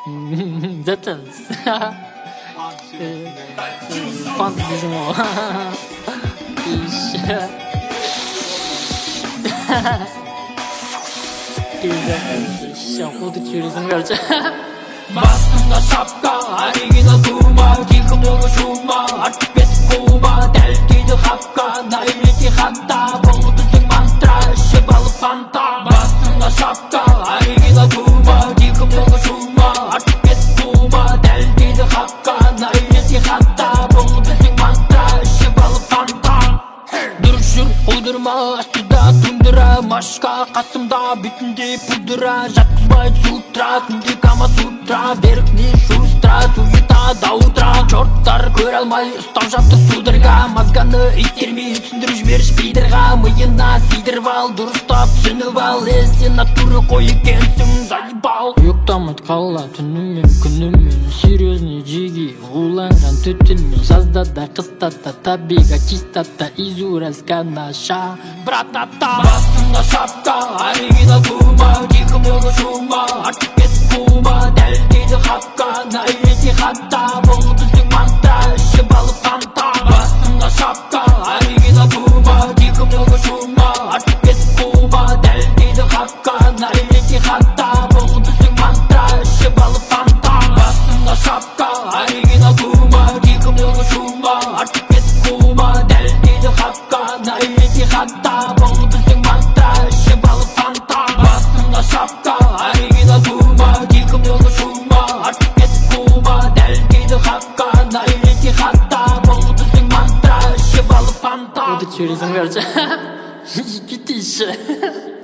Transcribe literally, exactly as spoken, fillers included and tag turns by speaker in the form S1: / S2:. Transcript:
S1: Жатамыз. Фант дейсің ғой. Сейчас ходит через инверче.
S2: Басымда шапка, оригинал тума, тихо много шума, артып кетіп қума, дәл кейді хапка, найрети хатта, бұл біздің мантра, ішіп алып фанта. Басымда шапка, оригинал тума, тихо много шума, артып кетіп қума, дәл кейді хапка, найрети хатта, бұл біздің мантра, ішіп алып фанта. Дұрыс жүр, қойдырма, астыда тундыра, машка қасымда, бетінде пудыра, жатқызбайды сутра, күнде кама сутра, берікне шустра, суета да утра. Чорттар көр алмай, ұстап жапты судырға, мазганы итермей, түсіндіріп жібер шпейдерға, миына сидіріп ал, дұрыстап түсініп ал, сен натуры қой екенсің, заебал.
S1: Ұйықтамайды қала түнімен күнімен, серьезный жиги уланған түтінмен, жазда да қыста да табиға чистата, изуральска наша братата.
S2: Басымда шапка, оригинал тума, тихо много шума, артып кетіп қума, дәл кейді хапка, найрети хатта, бұл біздің мантра, ішіп алып фанта. Басымда шапка, оригинал тума, тихо много шума, артып кетіп қума, дәл кейді хапка, найрети хатта, бұл біздің мантра, ішіп алып фанта. Басымда шапка, оригинал тума, тихо много шума, артып кетіп қума, дәл кейді хапка, найрети хатта, бұл біздің мантра, ішіп алып фанта. Басымда шапка, оригинал тума, тихо много шума, артып кетіп қума, дәл кейді хапка, найрети хатта, бұл біздің мантра, ішіп алып фанта.
S1: Ходит через инверче. Кетейші.